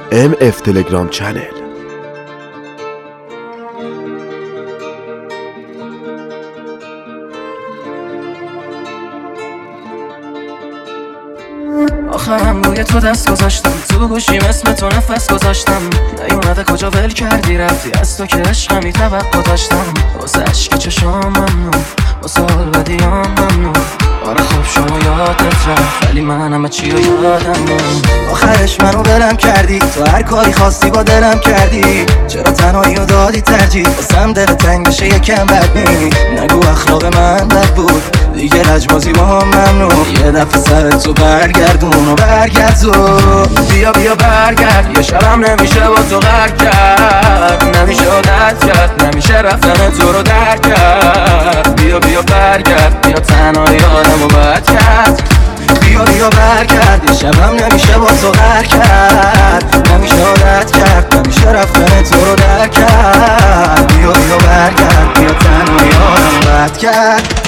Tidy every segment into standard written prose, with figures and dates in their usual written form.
MF تلگرام چنل. آخرم روی تو دست گذاشتم، تو گوشیم اسم تو نفس گذاشتم. نیومده کجا ول کردی رفتی، از تو که عشقمی توقع داشتم. واسه عشق چشام ممنون، واسه حال بدیام ممنون. آره خوب شما یادت رفت ولی من همه چی رو یادم نمون. آخرش منو ولم کردی، تو هر کاری خواستی با دلم کردی. چرا تنهایی رو دادی ترجیح، واسم دل تنگ بشه یکم بد نی. نگو اخلاق من بد بود، دیگه لجبازی با هم ممنون. یه دفعه سر تو برگردون و برگردون. بیا بیا برگرد، یه شبم نمیشه با تو غر کرد. نمیشه عادت کرد، نمیشه رفتن تو رو درک کرد. بیا بیا برگرد، بیا تنهایی آدمو بد کرد. بیا بیا برگرد، یه شبم نمیشه با تو غر کرد. نمیشه عادت کرد، نمیشه رفتن تو رو درک کرد. بیا بیا برگرد، بیا تنهایی آدمو بد کرد.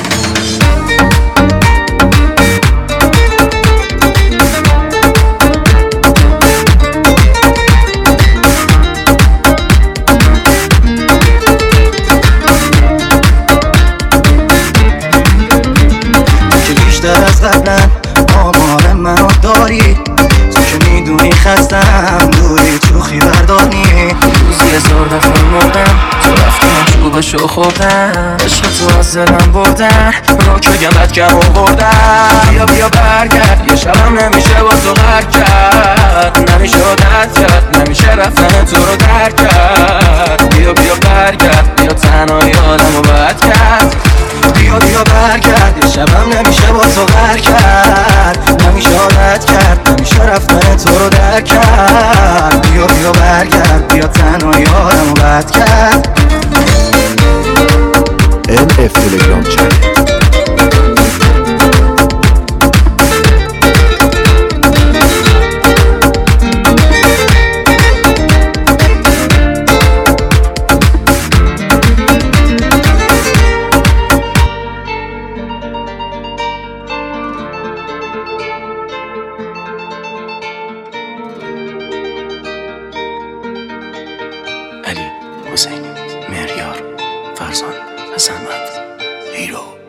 بیشتر از قبلا آمار منو داری، تو که میدونی خستم دوری چوخی بردانی. روزی هزار دفعه مردم، تو رفتی من چوبشو خوردم. عشق تو از دلم بردن، را که بگم بدکم آوردن. بیا بیا برگرد، یه شبم نمیشه با تو غر کرد. نمیشه عادت کرد، نمیشه رفتن تو رو درک کرد. بیا بیا برگرد، بیا تنهایی آدمو بد کرد. بیا بیا برگرد، یه شبم نمیشه با تو غر کرد. نمیشه عادت کرد، نمیشه رفتن تو رو درک کرد. بیا بیا برگرد، بیا تنهایی آدمو بد کرد. MF تلگرام چنل. علی، حسین، مهریار، فرزان، حسن، هیرو.